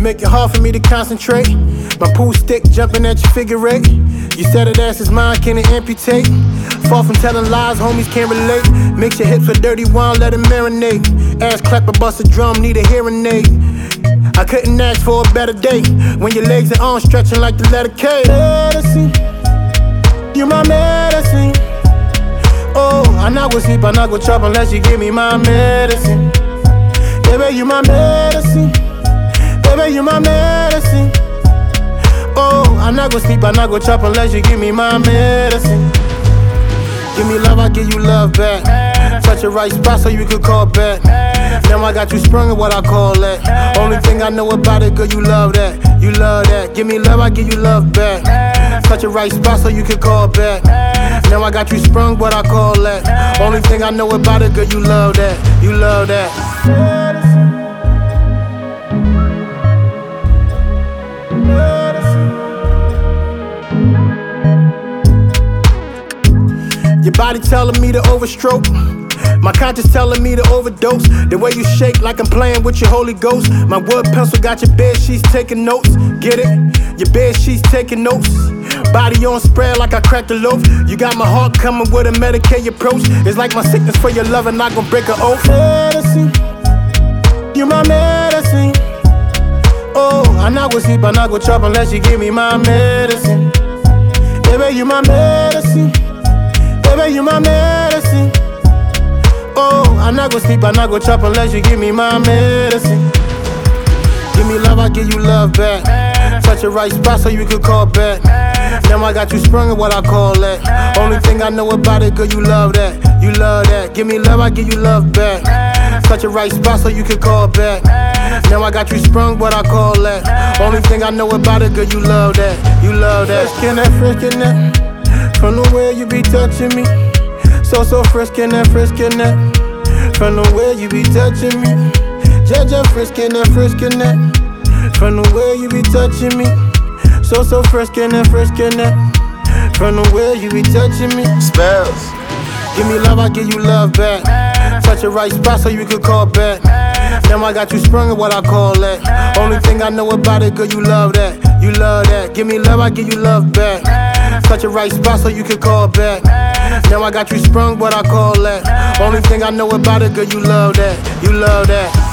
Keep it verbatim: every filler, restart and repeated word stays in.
make it hard for me to concentrate. My pool stick jumping at your figure eight. You said that ass is mine, can it amputate? Far from telling lies, homies can't relate. Mix your hips with dirty wine, let it marinate. Ass clap or bust a drum, need a hearing aid. I couldn't ask for a better day when your legs and arms stretching like the letter K. Medicine, you my medicine. Oh, I'm not gonna sleep, I'm not gonna chop unless you give me my medicine. Baby, you my medicine. Baby, you my medicine. Oh, I'm not gonna sleep, I'm not gonna chop unless you give me my medicine. Give me love, I give you love back. Touch the right spot so you can call back. Now I got you sprung at what I call that. Only thing I know about it, girl, you love that. You love that. Give me love, I give you love back. Touch the right spot so you can call back. Now I got you sprung what I call that. Only thing I know about it, girl, you love that. You love that. Your body telling me to overstroke. My conscience telling me to overdose. The way you shake like I'm playing with your Holy Ghost. My wood pencil got your bed sheets taking notes. Get it? Your bed sheets taking notes. Body on spread like I cracked a loaf. You got my heart coming with a Medicaid approach. It's like my sickness for your love and not gonna break an oath. Medicine, you my medicine. Oh, I'm not gonna sleep, I'm not gonna chop unless you give me my medicine. Baby, you my medicine. Baby, you my medicine. Oh, I'm not gonna sleep, I'm not gonna chop unless you give me my medicine. Give me love, I give you love back. Touch the right spot so you can call back. Now I got you sprung at what I call that. Only thing I know about it, girl, you love that. You love that. Give me love, I give you love back. Touch the right spot so you can call back. Now I got you sprung what I call that. Only thing I know about it, girl, you love that. You love that. Friskin' that, friskin' that. From the way you be touching me. So, so friskin' that, friskin' that. From the way you be touching me. Jaja friskin' that, friskin' that. From the way you be touching me. So, so friskin' that, friskin' that. From the way you be touching me. Spells. Give me love, I give you love back. Touch the right spot so you can call back. Now I got you sprung at what I call that. Only thing I know about it, girl, you love that. You love that. Give me love, I give you love back. Touch the right spot so you can call back. Now I got you sprung what I call that. Only thing I know about it, girl, you love that. You love that.